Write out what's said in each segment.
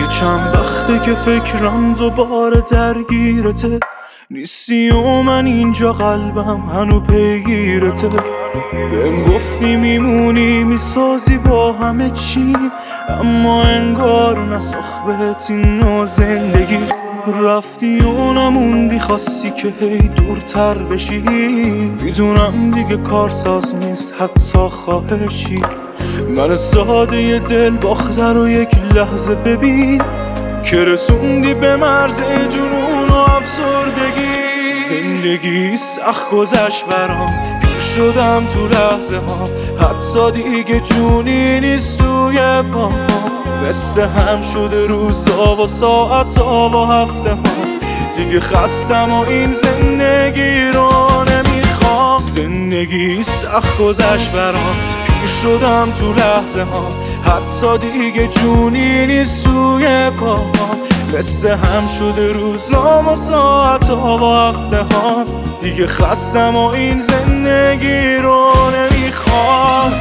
چند وقته که فکرم دوباره درگیرته نیستی و من اینجا قلبم هنو پیگیرته. بهم گفتی میمونی میسازی با همه چی، اما انگار نساخت بهت این نوع زندگی. رفتی و نموندی، خواستی که هی دورتر بشی. میدونم دیگه کارساز نیست حتی خواهشی. من ساده ی دل باخته رو یک لحظه ببین که رسوندی به مرز جنون و افسردگی. زندگی سخت گذشت برام، پیر شدم تو لحظه ها، حتی دیگه جونی نیست توی پاها. مثل هم شده روزا و ساعتا و هفته ها، دیگه خستم و این زندگی رو نمیخوام. زندگی سخت گذشت برام، پیر شدم تو لحظه ها، حتی دیگه جونی نیست توی پاها. مثل هم شده روزام و ساعتا و هفته ها، دیگه خستم و این زندگی رو نمیخوام.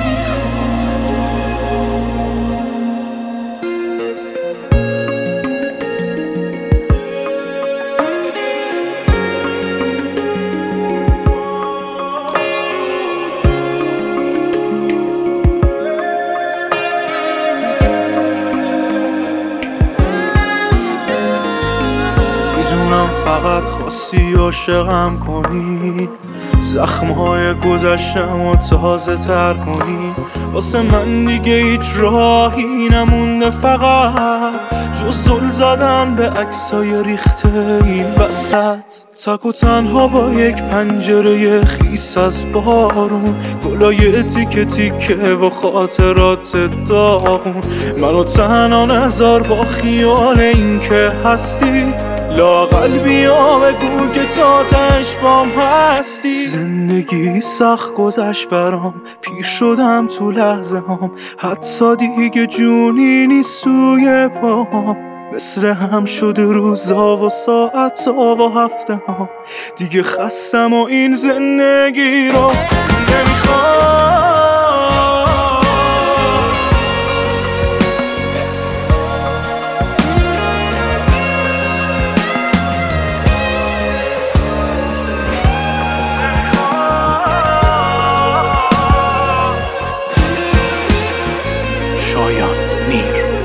میدونم فقط خواستی عاشقم کنی، زخمهای گذشتم و تازه تر کنی. واسه من دیگه هیچ راهی نمونده فقط جز زل زدن به عکسای ریخته این وسط. تک و تنها با یک پنجره خیس از بارون، گلای تیکه تیکه و خاطرات داغون. منو تنها نذار با خیال این که هستی، لااقل بیا بگو که تا تهش بام هستی. زندگی سخت گذشت برام، پیر شدم تو لحظه هام، حتی دیگه جونی نیست توی پاهام. مثل هم شده روزا و ساعتا و هفته ها، دیگه خستم و این زندگی رو نمیخوام. شایان میر